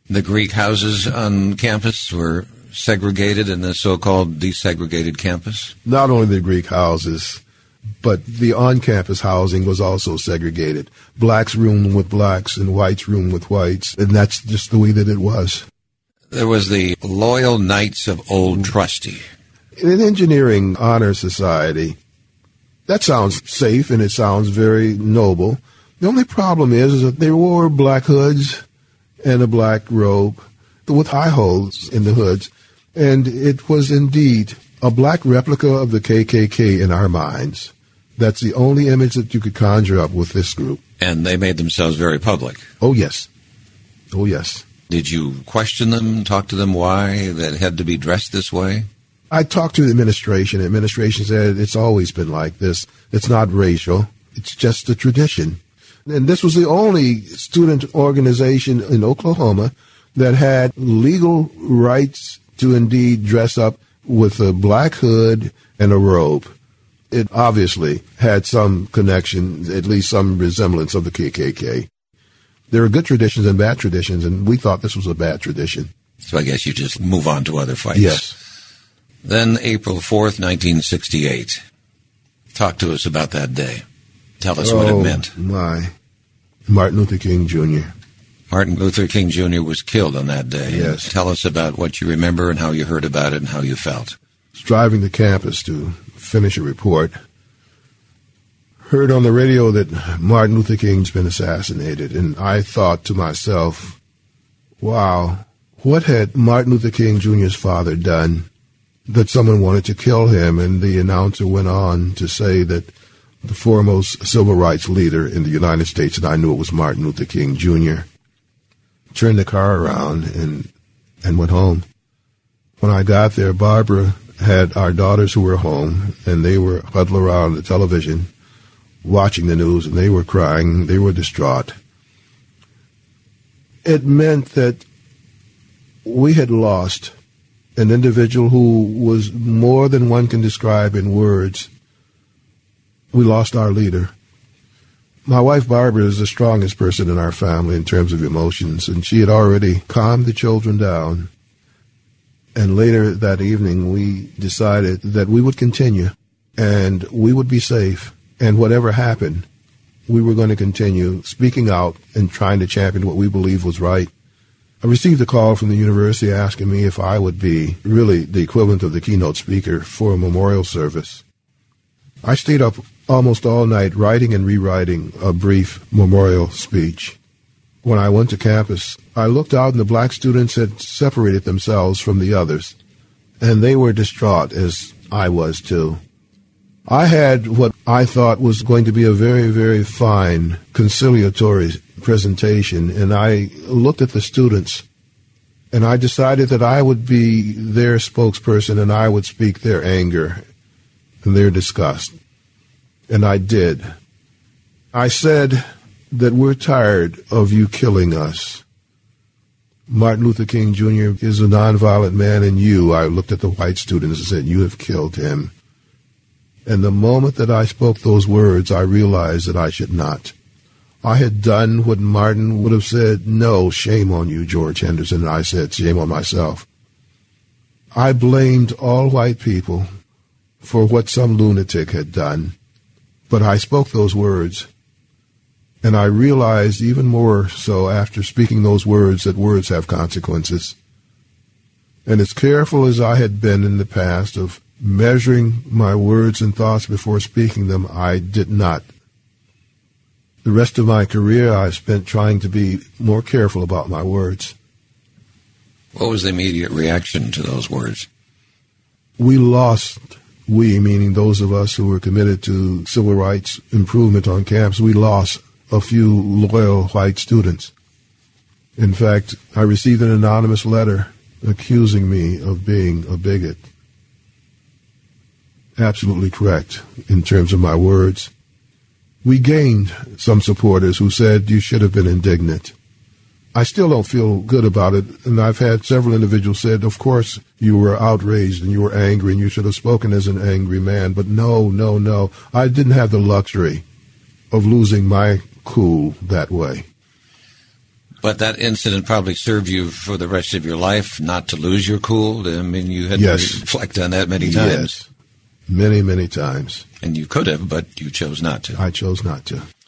The Greek houses on campus were segregated in the so-called desegregated campus? Not only the Greek houses, but the on-campus housing was also segregated. Blacks roomed with blacks and whites roomed with whites, and that's just the way that it was. There was the Loyal Knights of Old Trusty. In engineering honor society, that sounds safe and it sounds very noble. The only problem is that they wore black hoods and a black robe with high holes in the hoods, and it was indeed a black replica of the KKK in our minds. That's the only image that you could conjure up with this group. And they made themselves very public. Oh, yes. Oh, yes. Did you question them, talk to them why that had to be dressed this way? I talked to the administration. The administration said it's always been like this. It's not racial. It's just a tradition. And this was the only student organization in Oklahoma that had legal rights to indeed dress up with a black hood and a robe. It obviously had some connection, at least some resemblance of the KKK. There are good traditions and bad traditions, and we thought this was a bad tradition. So I guess you just move on to other fights. Yes. Then April 4th, 1968. Talk to us about that day. Tell us what it meant. My. Martin Luther King Jr. Martin Luther King Jr. was killed on that day. Yes. Tell us about what you remember and how you heard about it and how you felt. Driving to campus to finish a report, heard on the radio that Martin Luther King's been assassinated, and I thought to myself, wow, what had Martin Luther King Jr.'s father done that someone wanted to kill him? And the announcer went on to say that the foremost civil rights leader in the United States, and I knew it was Martin Luther King Jr., turned the car around and went home. When I got there, Barbara had our daughters who were home, and they were huddled around the television watching the news, and they were crying. They were distraught. It meant that we had lost an individual who was more than one can describe in words. We lost our leader. My wife, Barbara, is the strongest person in our family in terms of emotions, and she had already calmed the children down. And later that evening, we decided that we would continue, and we would be safe. And whatever happened, we were going to continue speaking out and trying to champion what we believed was right. I received a call from the university asking me if I would be really the equivalent of the keynote speaker for a memorial service. I stayed up almost all night writing and rewriting a brief memorial speech. When I went to campus, I looked out and the black students had separated themselves from the others, and they were distraught, as I was too. I had what I thought was going to be a very, very fine conciliatory presentation, and I looked at the students, and I decided that I would be their spokesperson and I would speak their anger and their disgust. And I did. I said that we're tired of you killing us. Martin Luther King Jr. is a nonviolent man, and I looked at the white students and said, you have killed him. And the moment that I spoke those words, I realized that I should not. I had done what Martin would have said, no, shame on you, George Henderson, and I said, shame on myself. I blamed all white people for what some lunatic had done, but I spoke those words, and I realized even more so after speaking those words that words have consequences. And as careful as I had been in the past of measuring my words and thoughts before speaking them, I did not. The rest of my career I spent trying to be more careful about my words. What was the immediate reaction to those words? We lost, we meaning those of us who were committed to civil rights improvement on campus, we lost a few loyal white students. In fact, I received an anonymous letter accusing me of being a bigot. Absolutely correct in terms of my words. We gained some supporters who said you should have been indignant. I still don't feel good about it, and I've had several individuals said, of course, you were outraged and you were angry and you should have spoken as an angry man, but no. I didn't have the luxury of losing my cool that way. But that incident probably served you for the rest of your life not to lose your cool. I mean, you had Yes. to reflect on that many times. Yes. Many, many times. And you could have, but you chose not to. I chose not to.